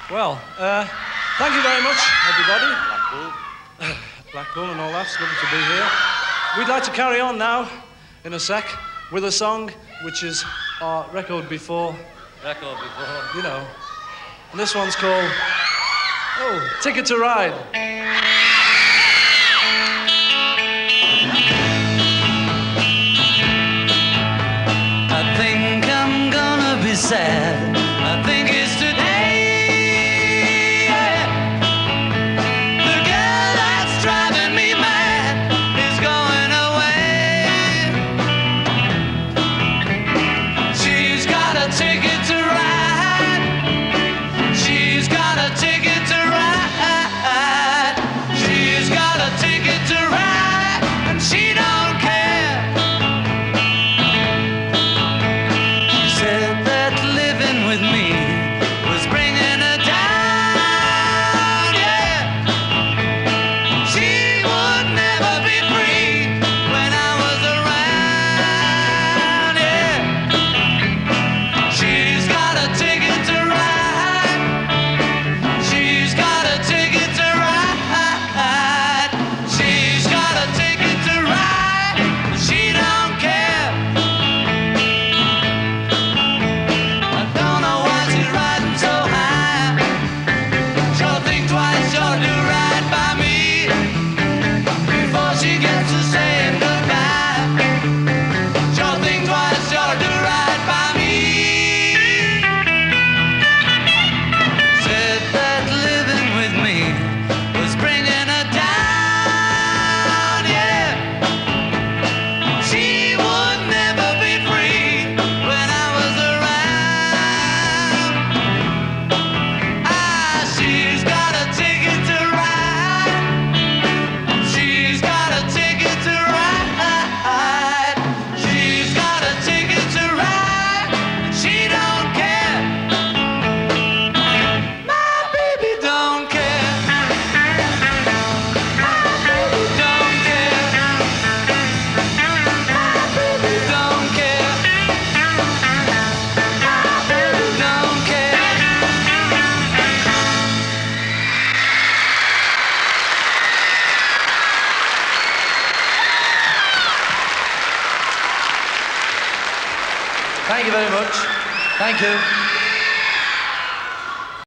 Well, thank you very much, everybody. Blackpool. Blackpool and all that. It's lovely to be here. We'd like to carry on now, in a sec, with a song which is our record before. You know. And this one's called, Ticket to Ride. I think I'm gonna be sad. I think it's today. Yeah. The girl that's driving me mad is going away. She's got a ticket to ride. She's got a ticket to ride. She's got a ticket to ride, and she don't care. She said that living with me was bringing her down, yeah. She would never be free when I was around, yeah. She's got a ticket to ride. She's got a ticket to ride. She's got a ticket to ride, but she don't care. I don't know why she's riding so high. Sure think twice, sure do right by me before she gets to saying goodbye. Sure think twice, sure do right by me. Said that living with me was bringing her down, yeah. She would never be free when I was around. She's got a ticket to ride. She's got a ticket to ride. She's got a ticket to ride, and she don't care. My baby don't care. My baby don't care. My baby don't care. My baby don't care. Thank you very much. Thank you.